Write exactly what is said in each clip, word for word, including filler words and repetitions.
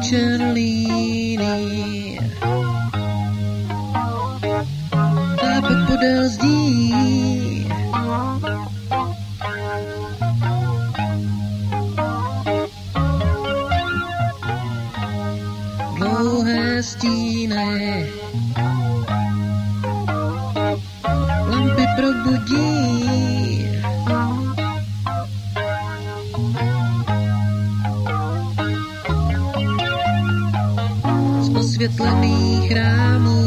večer líný, tápe podél zdí. Dlouhé stíny lampy probudí. Z osvětlených rámů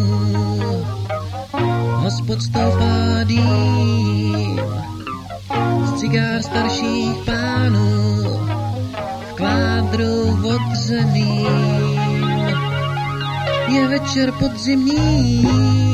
hospod stoupá dým, z cigár starších pánů v kvádru odřeným. Je večer podzimní,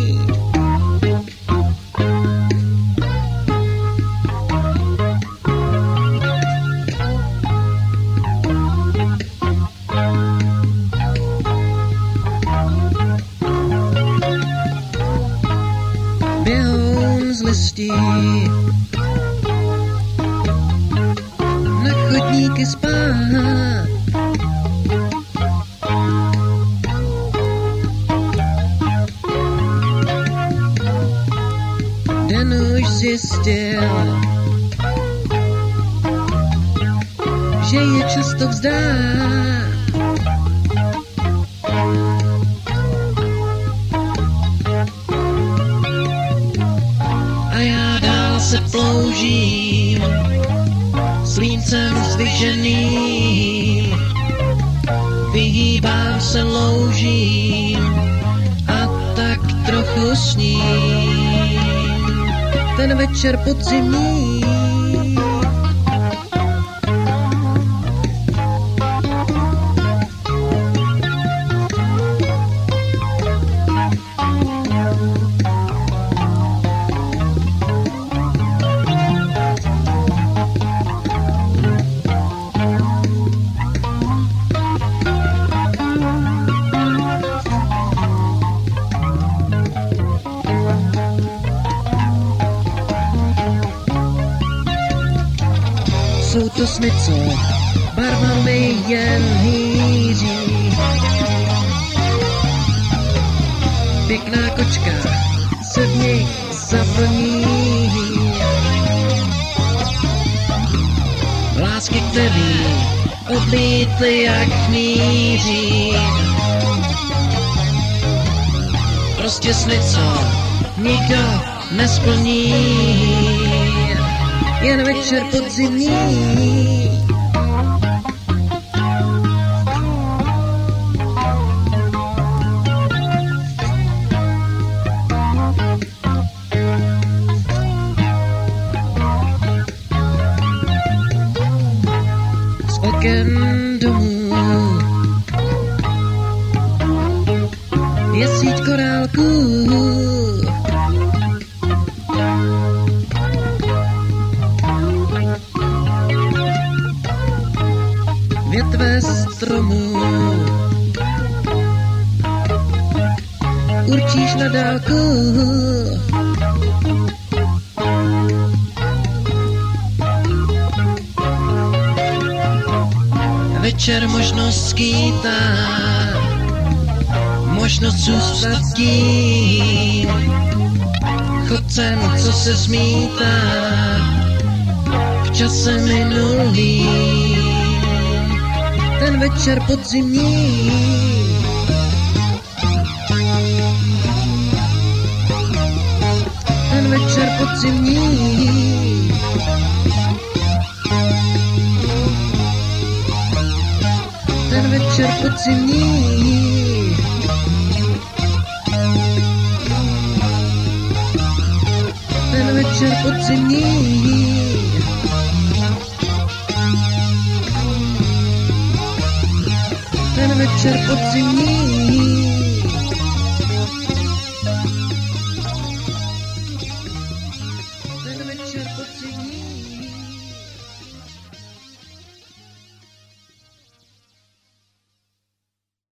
běhoun z listí na chodníky spát. Den už zjistil, že je čas to vzdát. A já dál se ploužím slíncem zvyženým, vyhýbám se loužím a tak trochu sním. Ten večer podzimní, jsou to sny, co barvami jen hýří. Pěkná kočka se v nich zaplní. Lásky, který odlítly jak chmýří. Prostě sny, co nikdo nesplní. Jen večer podzimní, z oken domů je síť korálků. Větve stromů určíš na dálku. Večer možnost skýtá, možnost zůstat tím chodcem, co se smítá v čase minulým. Ten večer podzimní, ten večer podzimní, ten večer podzimní, ten večer podzimní. Ten večer podzimní,